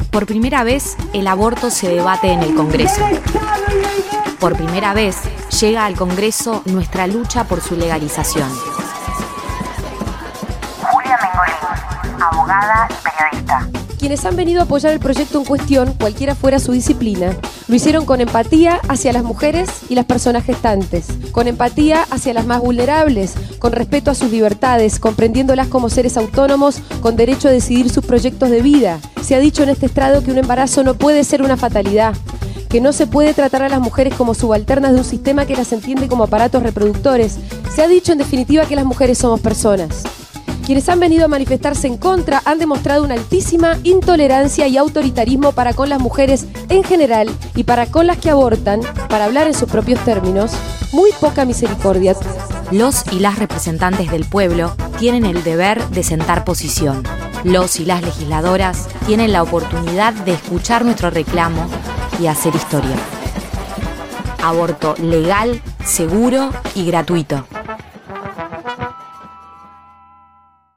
Por primera vez, el aborto se debate en el Congreso. Por primera vez, llega al Congreso nuestra lucha por su legalización. Julia Mengolini, abogada y periodista. Quienes han venido a apoyar el proyecto en cuestión, cualquiera fuera su disciplina, lo hicieron con empatía hacia las mujeres y las personas gestantes, con empatía hacia las más vulnerables, con respeto a sus libertades, comprendiéndolas como seres autónomos con derecho a decidir sus proyectos de vida. Se ha dicho en este estrado que un embarazo no puede ser una fatalidad, que no se puede tratar a las mujeres como subalternas de un sistema que las entiende como aparatos reproductores. Se ha dicho en definitiva que las mujeres somos personas. Quienes han venido a manifestarse en contra han demostrado una altísima intolerancia y autoritarismo para con las mujeres en general y para con las que abortan, para hablar en sus propios términos, muy poca misericordia. Los y las representantes del pueblo tienen el deber de sentar posición. Los y las legisladoras tienen la oportunidad de escuchar nuestro reclamo y hacer historia. Aborto legal, seguro y gratuito.